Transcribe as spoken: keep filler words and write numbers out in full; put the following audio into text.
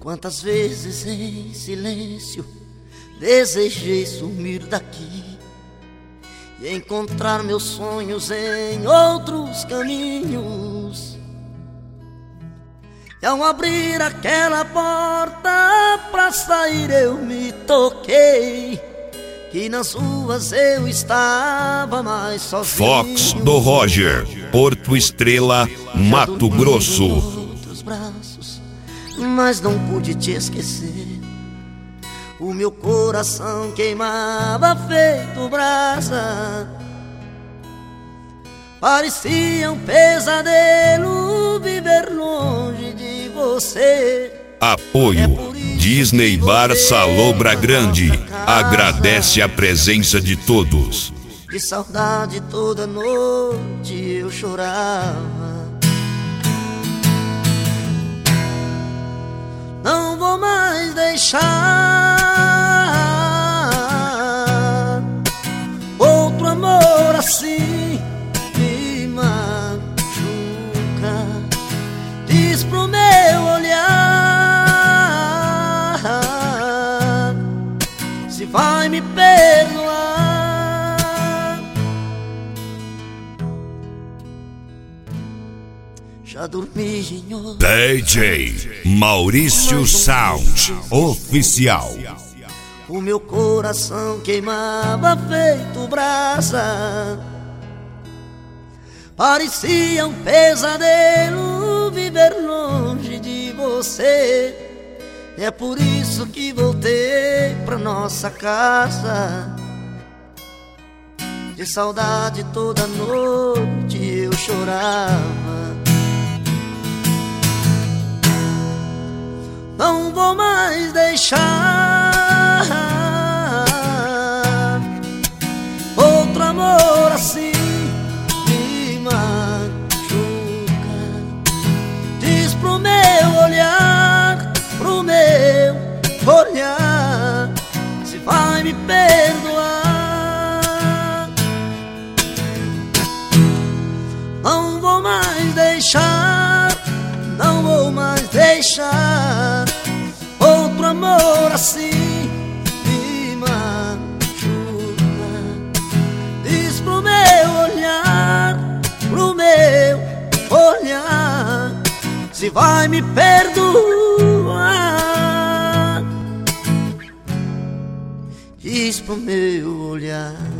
Quantas vezes em silêncio desejei sumir daqui e encontrar meus sonhos em outros caminhos. E ao abrir aquela porta pra sair eu me toquei que nas ruas eu estava mais sozinho. Fox do Roger, Porto Estrela, Mato Grosso. Em outros braços, mas não pude te esquecer. O meu coração queimava feito brasa. Parecia um pesadelo viver longe de você. Apoio Disney Bar Salobra Grande. Agradece a presença de todos. De saudade toda noite eu chorava. Não vou mais deixar outro amor assim me machuca. Diz pro meu olhar se vai me perdoar. Já dormi em outro. D J Maurício Sound Oficial. O meu coração queimava feito brasa. Parecia um pesadelo viver longe de você. É por isso que voltei pra nossa casa. De saudade toda noite eu chorava. Não vou mais deixar outro amor assim me machuca. Diz pro meu olhar, pro meu olhar se vai me perdoar. Não vou mais deixar, não vou mais deixar outro amor assim me machuca. Diz pro meu olhar, pro meu olhar se vai me perdoar. Diz pro meu olhar.